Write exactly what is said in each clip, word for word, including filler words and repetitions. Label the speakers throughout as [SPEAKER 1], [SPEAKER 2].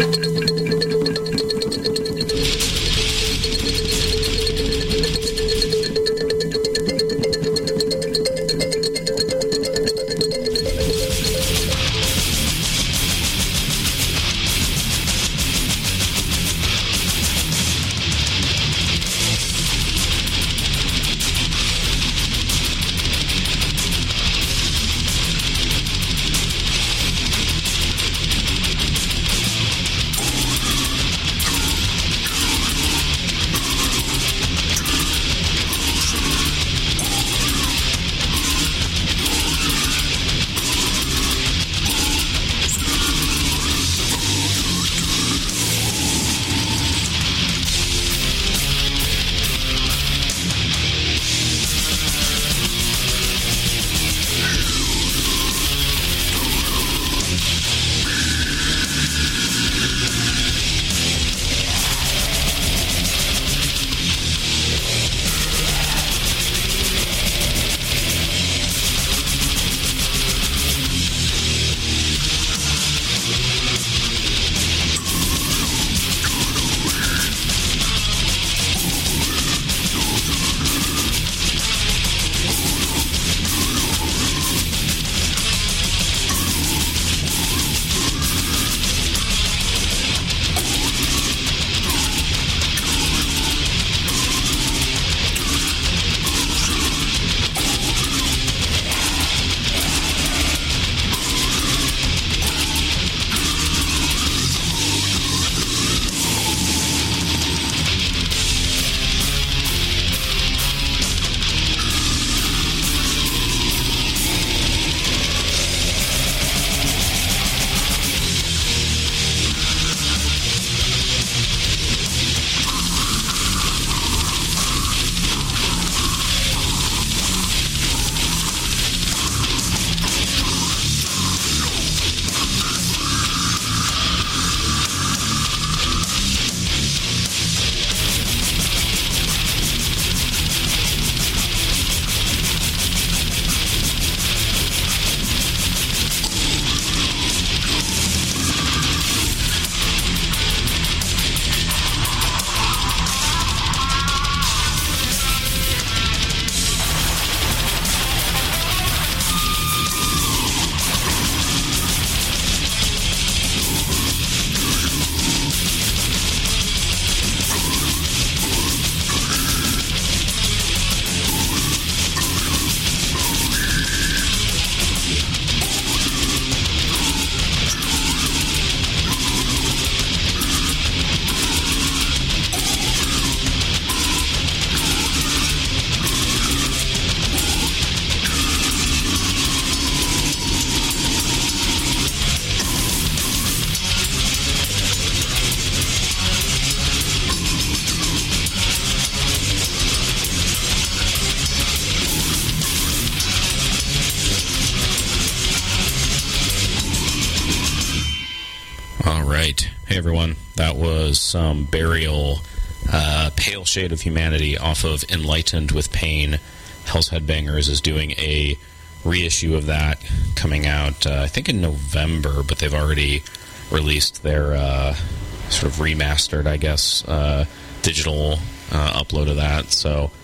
[SPEAKER 1] right. Hey, everyone. That was some Burial, uh, Pale Shade of Humanity off of Enlightened with Pain. Hell's Headbangers is doing a reissue of that coming out, uh, I think, in November, but they've already released their uh, sort of remastered, I guess, uh, digital uh, upload of that. So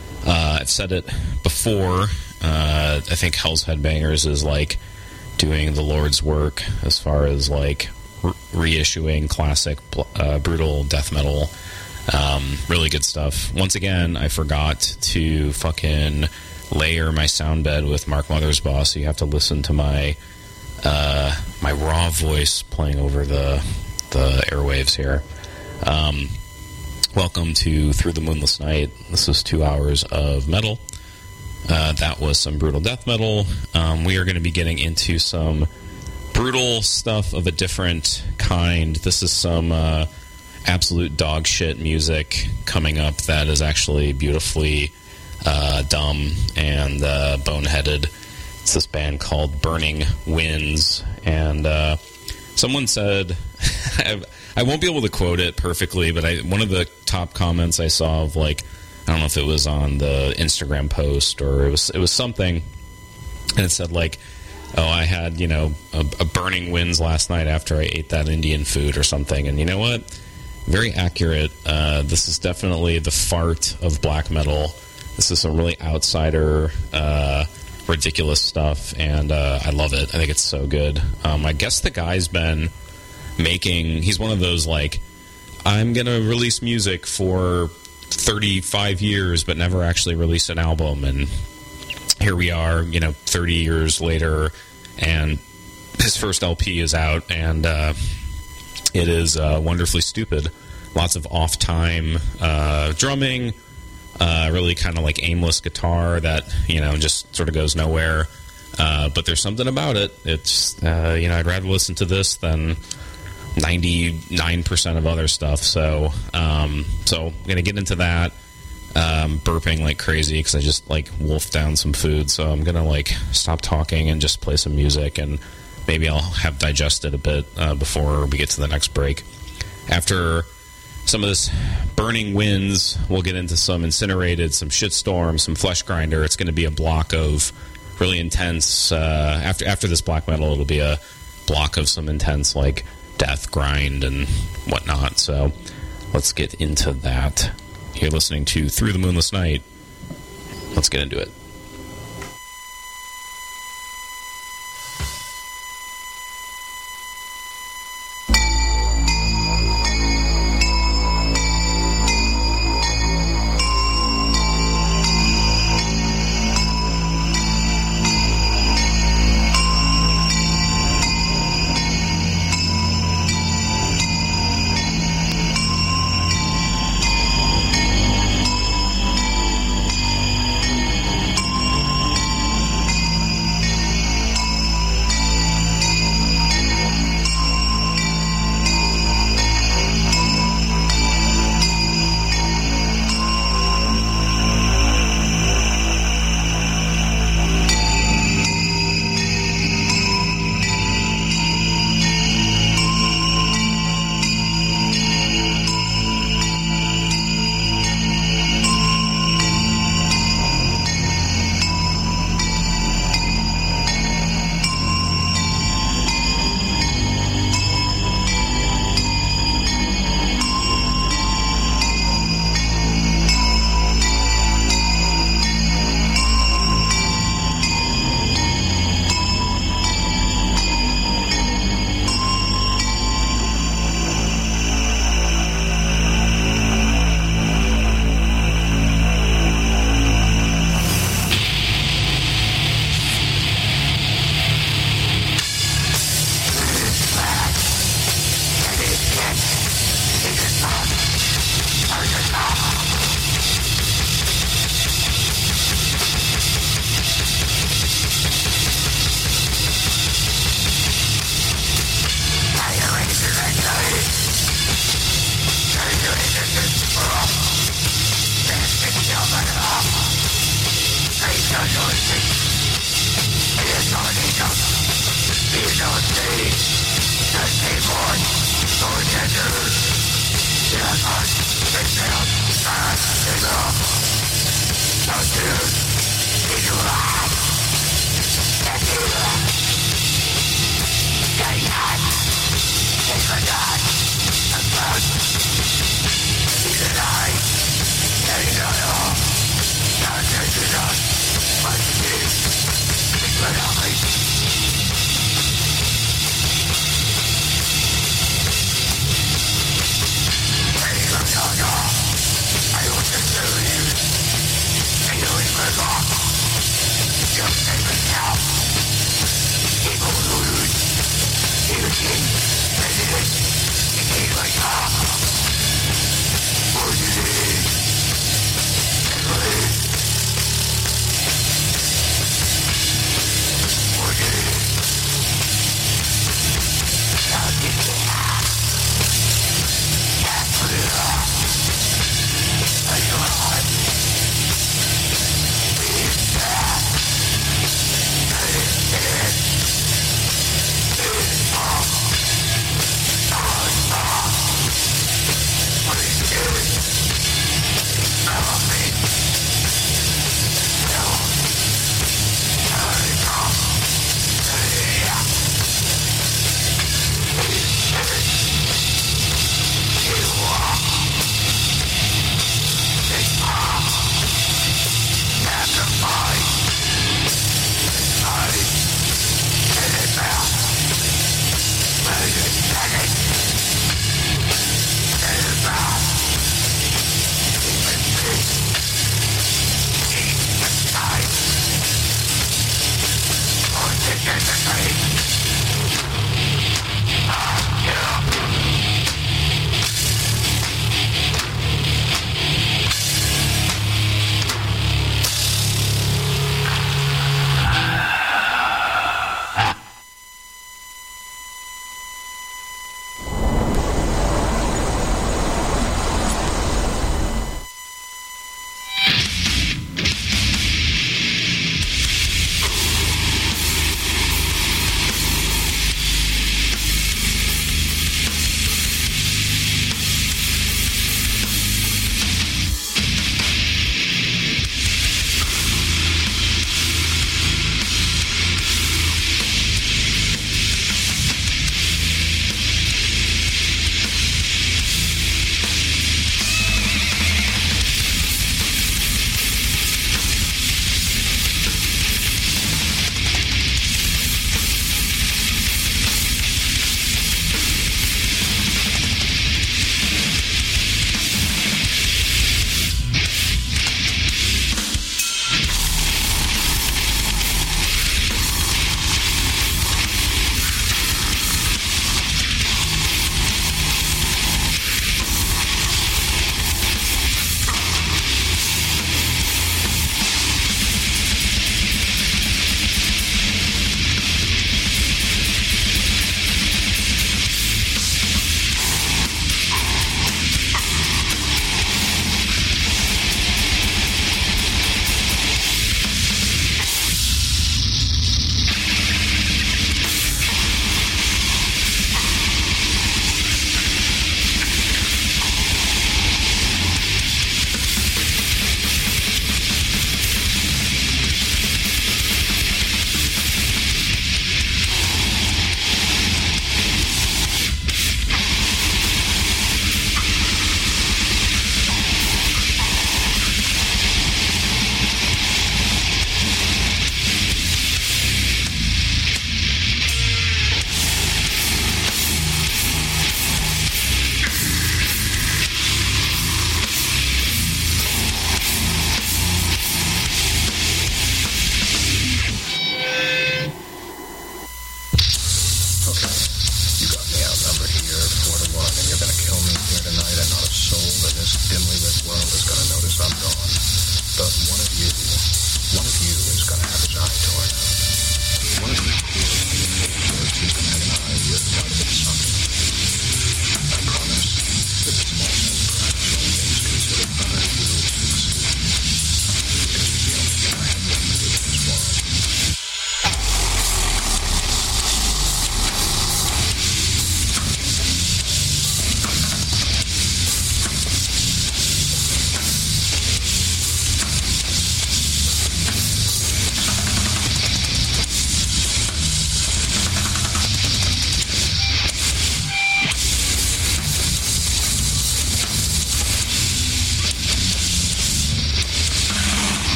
[SPEAKER 1] uh, I've said it before. Uh, I think Hell's Headbangers is like doing the Lord's work as far as like re- reissuing classic uh, brutal death metal. Um, really good stuff. Once again, I forgot to fucking layer my sound bed with Mark Mothersbaugh, so you have to listen to my uh, my raw voice playing over the the airwaves here. Um, welcome to Through the Moonless Night. This is two hours of metal. Uh, that was some brutal death metal. Um, we are going to be getting into some brutal stuff of a different kind. This is some uh, absolute dog shit music coming up that is actually beautifully uh, dumb and uh, boneheaded. It's this band called Burning Winds, and uh, someone said, I won't be able to quote it perfectly, but I, one of the top comments I saw of like, I don't know if it was on the Instagram post or it was it was something, and it said like, oh, I had, you know, a, a burning winds last night after I ate that Indian food or something. And you know what? Very accurate. Uh, this is definitely the fart of black metal. This is some really outsider, uh, ridiculous stuff, and uh, I love it. I think it's so good. Um, I guess the guy's been making... He's one of those, like, I'm going to release music for thirty-five years, but never actually release an album, and here we are, you know, thirty years later, and his first L P is out, and uh, it is uh, wonderfully stupid. Lots of off-time uh, drumming, uh, really kind of like aimless guitar that, you know, just sort of goes nowhere. Uh, but there's something about it. It's, uh, you know, I'd rather listen to this than ninety-nine percent of other stuff. So, um, so I'm going to get into that. Um, burping like crazy because I just like wolfed down some food, so I'm gonna like stop talking and just play some music, and maybe I'll have digested a bit uh, before we get to the next break. After some of this burning winds, we'll get into some incinerated, some shitstorm, some flesh grinder. It's going to be a block of really intense. Uh, after after this black metal, it'll be a block of some intense like death grind and whatnot. So let's get into that. You're listening to Through the Moonless Night. Let's get into it.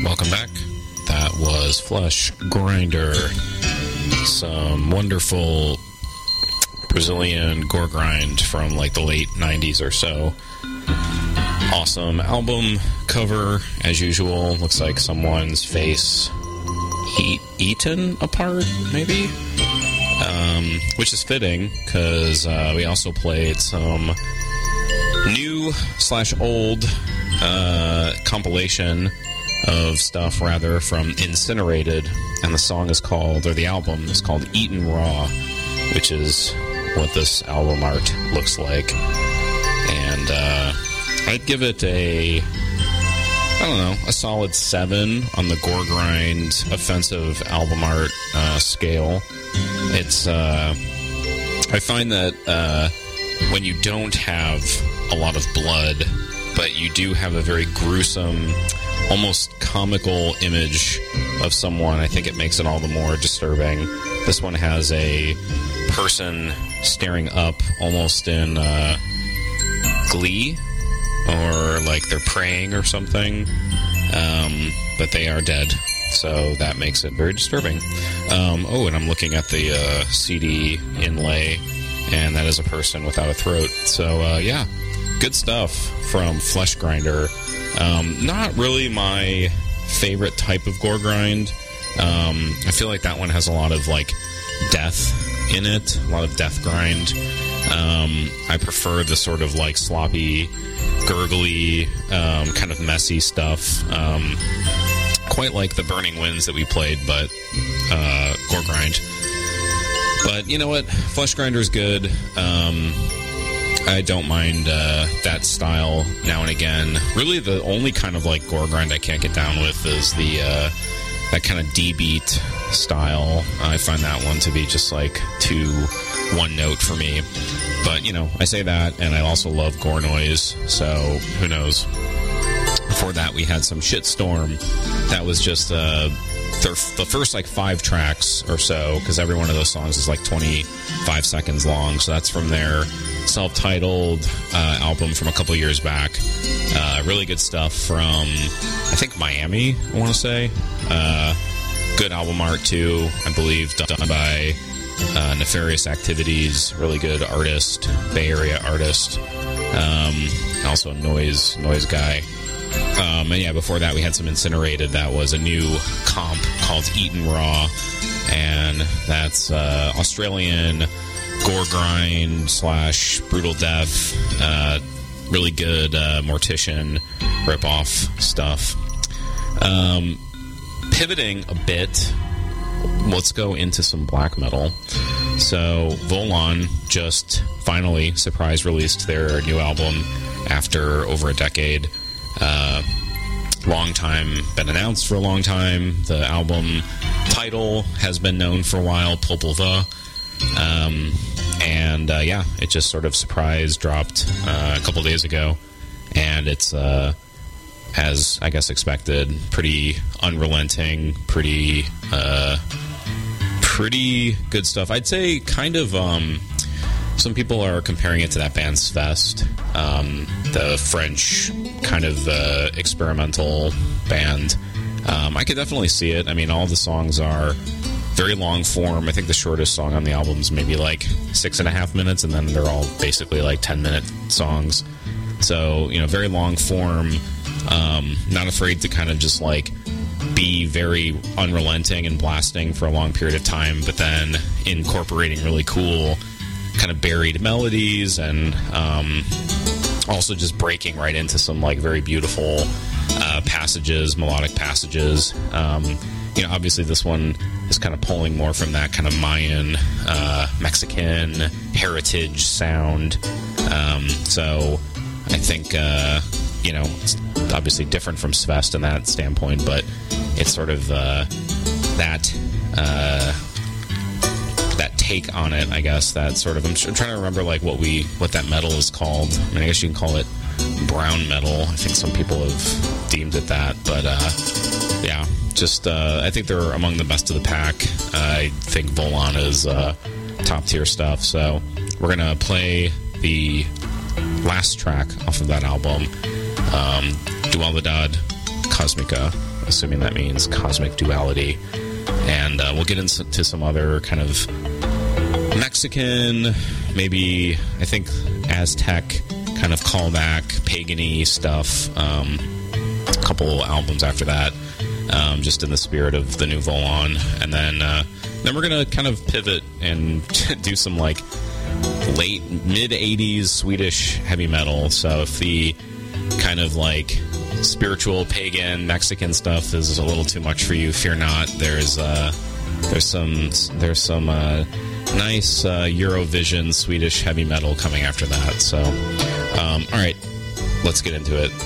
[SPEAKER 1] Welcome back. That was Flesh Grinder. Some wonderful Brazilian gore grind from like the late nineties or so. Awesome album cover, as usual. Looks like someone's face eat, eaten apart, maybe? Um, which is fitting, because uh, we also played some new slash old uh, compilation of stuff, rather, from Incinerated, and the song is called, or the album is called Eaten Raw, which is what this album art looks like. And uh, I'd give it a, I don't know, a solid seven on the gore grind offensive album art uh, scale. It's, uh, I find that uh, when you don't have a lot of blood, but you do have a very gruesome, almost comical image of someone, I think it makes it all the more disturbing. This one has a person staring up almost in uh, glee, or like they're praying or something, um, but they are dead, so that makes it very disturbing. Um, oh, and I'm looking at the uh, C D inlay, and that is a person without a throat. So, uh, yeah, good stuff from Flesh Grinder. Um, not really my favorite type of gore grind. Um, I feel like that one has a lot of, like, death in it, a lot of death grind. Um, I prefer the sort of, like, sloppy, gurgly, um, kind of messy stuff. Um, quite like the Burning Winds that we played, but uh, gore grind. But you know what? Flesh Grinder's good. Um... I don't mind uh, that style now and again. Really, the only kind of like gore grind I can't get down with is the uh, that kind of D-beat style. I find that one to be just like too one note for me. But you know, I say that, and I also love gore noise. So who knows? Before that, we had some Shitstorm. That was just uh, the, the first like five tracks or so, because every one of those songs is like twenty-five seconds long. So that's from their self-titled uh, album from a couple years back. Uh, really good stuff from, I think, Miami, I want to say. Uh, good album art, too, I believe, done by uh, Nefarious Activities. Really good artist, Bay Area artist. Um, also a noise, noise guy. Um, and yeah, before that, we had some Incinerated. That was a new comp called Eaten Raw. And that's uh, Australian gore grind slash brutal death, uh, really good uh, Mortician ripoff stuff. Um, pivoting a bit, let's go into some black metal. So Volon just finally surprise released their new album after over a decade. Uh, long time, been announced for a long time. The album title has been known for a while, Popolva. Um, and, uh, yeah, it just sort of surprise dropped uh, a couple days ago. And it's, uh, as I guess expected, pretty unrelenting, pretty, uh, pretty good stuff. I'd say kind of, um, some people are comparing it to that band Svest, um, the French kind of uh, experimental band. Um, I could definitely see it. I mean, all the songs are very long form. I think the shortest song on the album is maybe like six and a half minutes, and then they're all basically like ten minute songs. So, you know, very long form, um, not afraid to kind of just like be very unrelenting and blasting for a long period of time, but then incorporating really cool kind of buried melodies, and um, also just breaking right into some like very beautiful uh, passages, melodic passages. Um, you know, obviously this one is kind of pulling more from that kind of Mayan, uh, Mexican heritage sound. Um, so I think, uh, you know, it's obviously different from Svest in that standpoint, but it's sort of uh, that... Uh, that take on it, I guess. That sort of, I'm, I'm trying to remember like what we what that metal is called. I mean, I guess you can call it brown metal. I think some people have deemed it that, but uh, yeah, just uh, I think they're among the best of the pack. I think Volon is uh, top tier stuff. So we're gonna play the last track off of that album, um, Dualidad Cosmica. assuming that means cosmic duality. And uh, we'll get into some other kind of Mexican, maybe, I think, Aztec kind of callback, pagan-y stuff. Um, a couple albums after that, um, just in the spirit of the Nouveau On. And then, uh, then we're going to kind of pivot and do some, like, late, mid-eighties Swedish heavy metal. So if the kind of, like, spiritual, pagan, Mexican stuff is a little too much for you, fear not. There's, uh, there's some, there's some, uh, nice uh, Eurovision Swedish heavy metal coming after that. So, um, all right, let's get into it.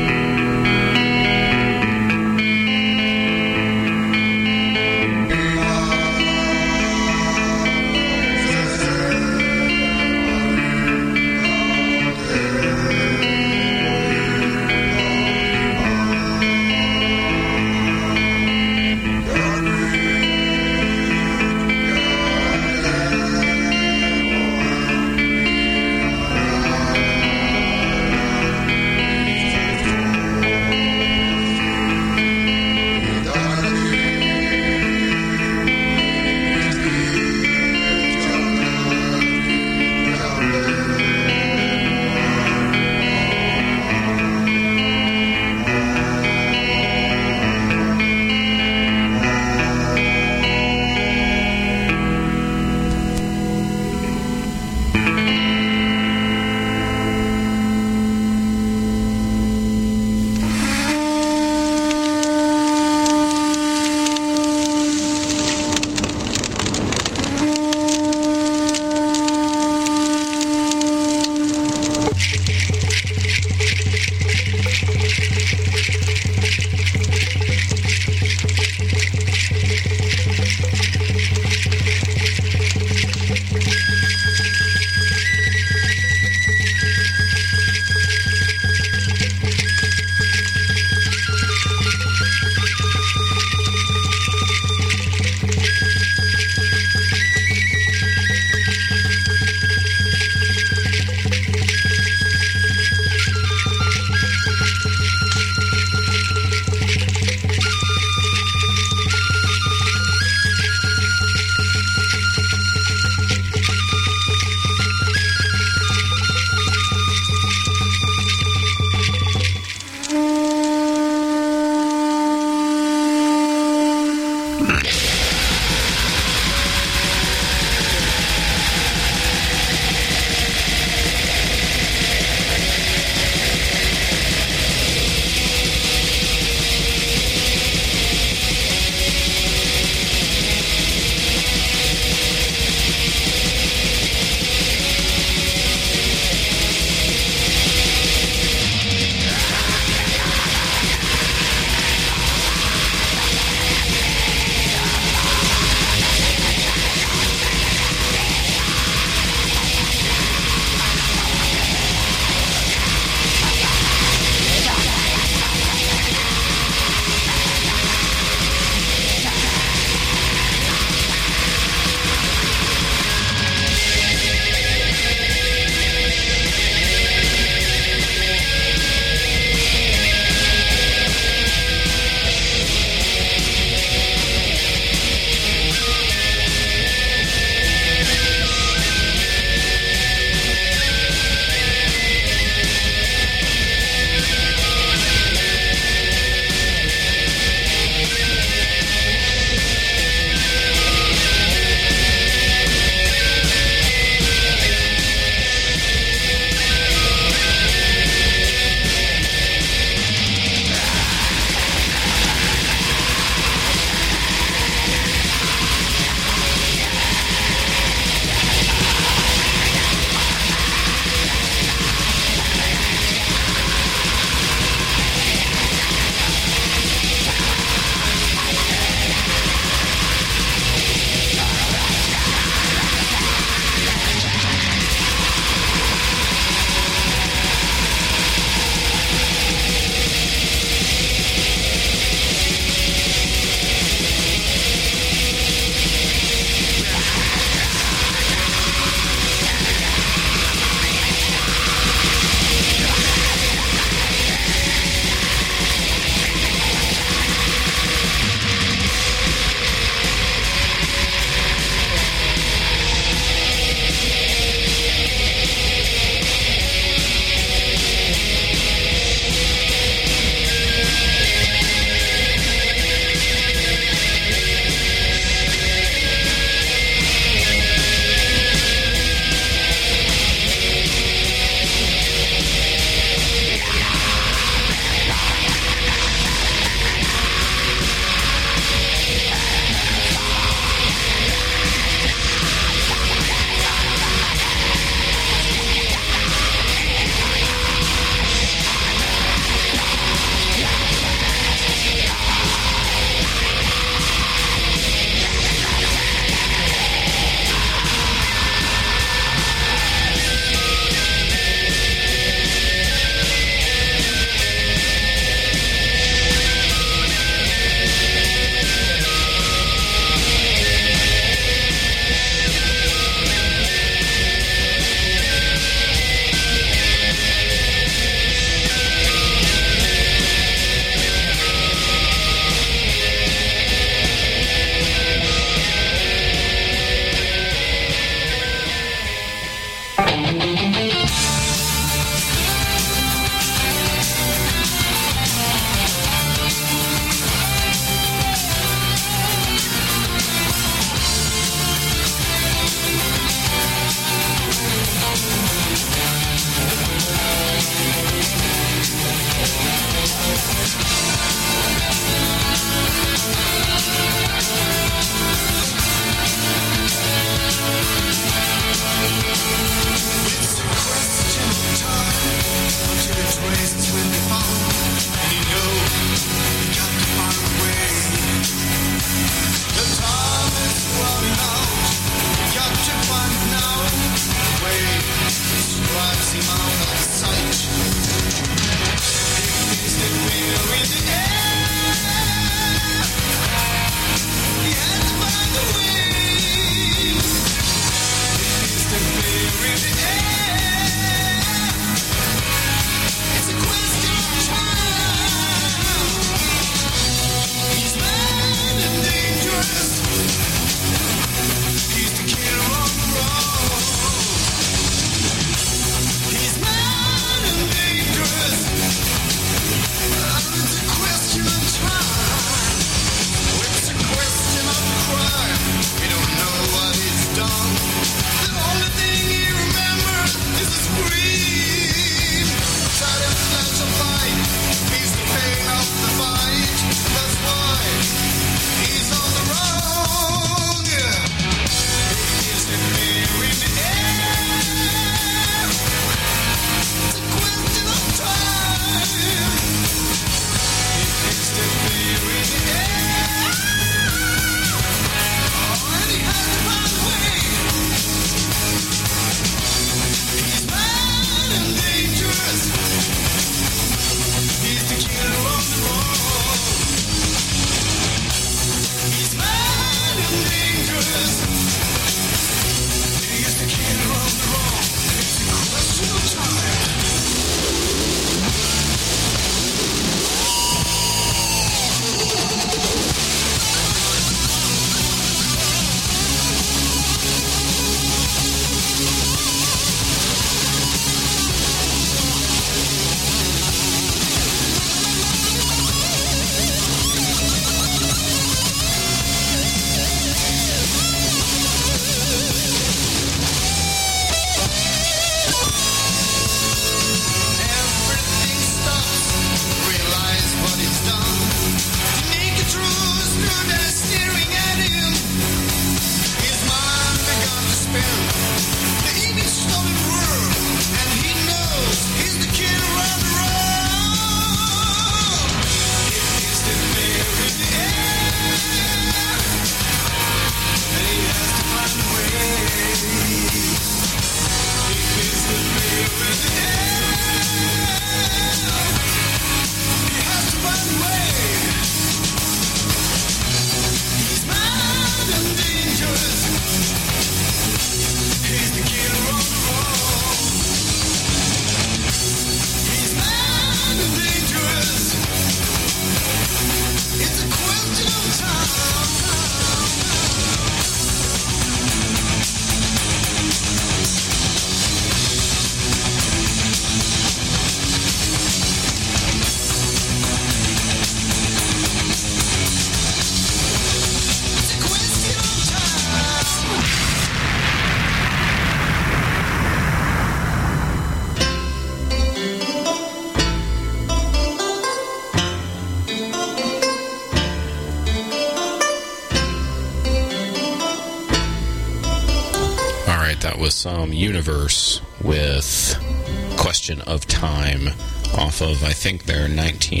[SPEAKER 1] Some Universe with Question of Time off of, I think, their nineteen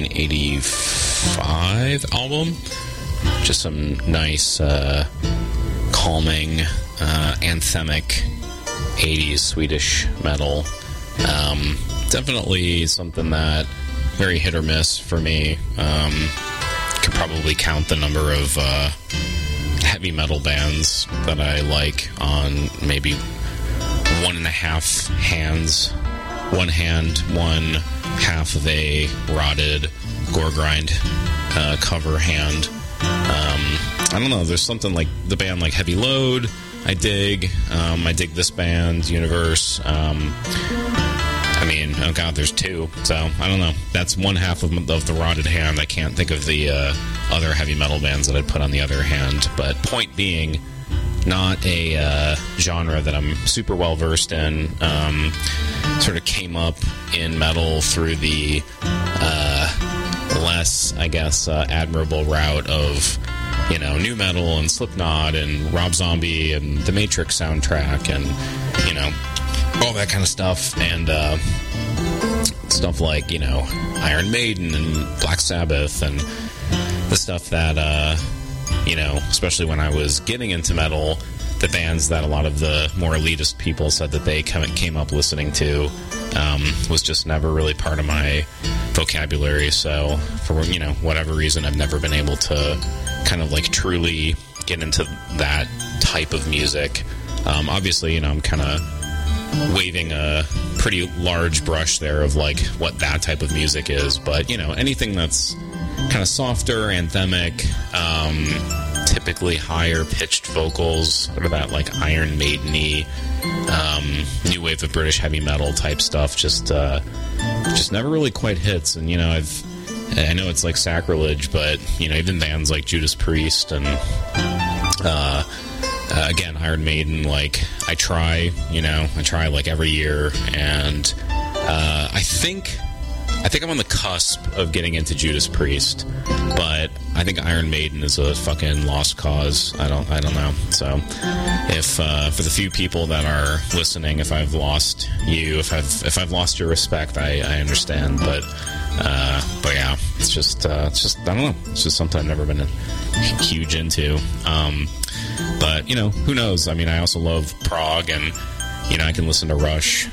[SPEAKER 1] eighty-five album. Just some nice, uh, calming, uh, anthemic eighties Swedish metal. Um, definitely something that very hit or miss for me. Um, could probably count the number of uh, heavy metal bands that I like on maybe one and a half hands, one hand, one half of a rotted Gorgrind uh, cover hand. Um, I don't know, there's something like the band like Heavy Load, I dig. Um, I dig this band, Universe. Um, I mean, oh god, there's two, so I don't know. That's one half of, of the rotted hand. I can't think of the uh, other heavy metal bands that I'd put on the other hand, but point being, not a uh, genre that I'm super well versed in. Um, sort of came up in metal through the uh, less, I guess, uh, admirable route of, you know, nu metal and Slipknot and Rob Zombie and the Matrix soundtrack and, you know, all that kind of stuff. And uh, stuff like, you know, Iron Maiden and Black Sabbath and the stuff that... Uh, You know, especially when I was getting into metal, the bands that a lot of the more elitist people said that they came up listening to um, was just never really part of my vocabulary. So, for, you know, whatever reason, I've never been able to kind of, like, truly get into that type of music. Um, obviously, you know, I'm kind of waving a pretty large brush there of, like, what that type of music is. But, you know, anything that's kind of softer, anthemic, um, typically higher pitched vocals, sort of that like Iron Maiden-y, um, new wave of British heavy metal type stuff, just uh, just never really quite hits. And, you know, I've I know it's like sacrilege, but, you know, even bands like Judas Priest and uh, uh, again, Iron Maiden, like, I try, you know, I try like every year, and uh, I think I think I'm on the cusp of getting into Judas Priest, but I think Iron Maiden is a fucking lost cause. I don't, I don't know. So, if uh, for the few people that are listening, if I've lost you, if I've if I've lost your respect, I, I understand. But, uh, but yeah, it's just, uh, it's just, I don't know. It's just something I've never been huge into. Um, but you know, who knows? I mean, I also love prog, and you know, I can listen to Rush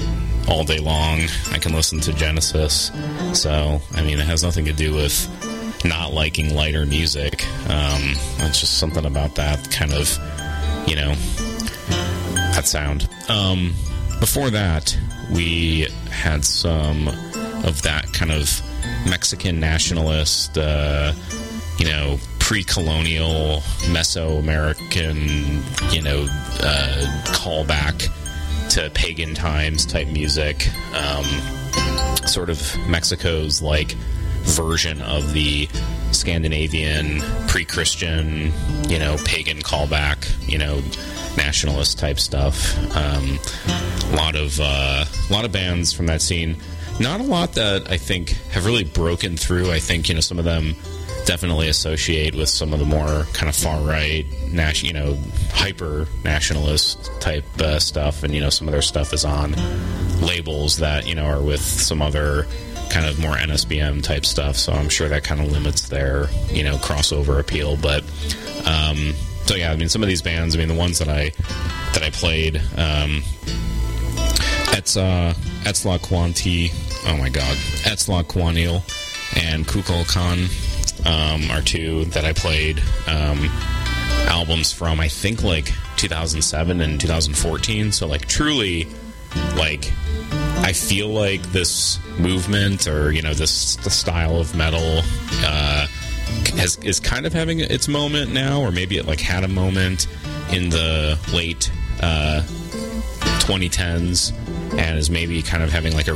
[SPEAKER 1] all day long. I can listen to Genesis. So, I mean, it has nothing to do with not liking lighter music. Um, it's just something about that kind of, you know, that sound. Um, before that, we had some of that kind of Mexican nationalist, uh, you know, pre-colonial Mesoamerican, you know, uh, callback to pagan times type music. Um, sort of Mexico's like version of the Scandinavian pre-Christian, you know, pagan callback, you know, nationalist type stuff. Um, a lot of uh, a lot of bands from that scene. Not a lot that I think have really broken through. I think, you know, some of them definitely associate with some of the more kind of far right, nas- you know, hyper nationalist type uh, stuff, and you know, some of their stuff is on labels that, you know, are with some other kind of more N S B M type stuff. So I'm sure that kind of limits their, you know, crossover appeal. But um, so yeah, I mean, some of these bands, I mean, the ones that I that I played, um, Etza, Etzla oh my God, Etzla and Kukulkan um, are two that I played um, albums from, I think, like two thousand seven and two thousand fourteen. So like truly, like, I feel like this movement, or you know, this the style of metal uh, has is kind of having its moment now, or maybe it like had a moment in the late uh, twenty tens, and is maybe kind of having like a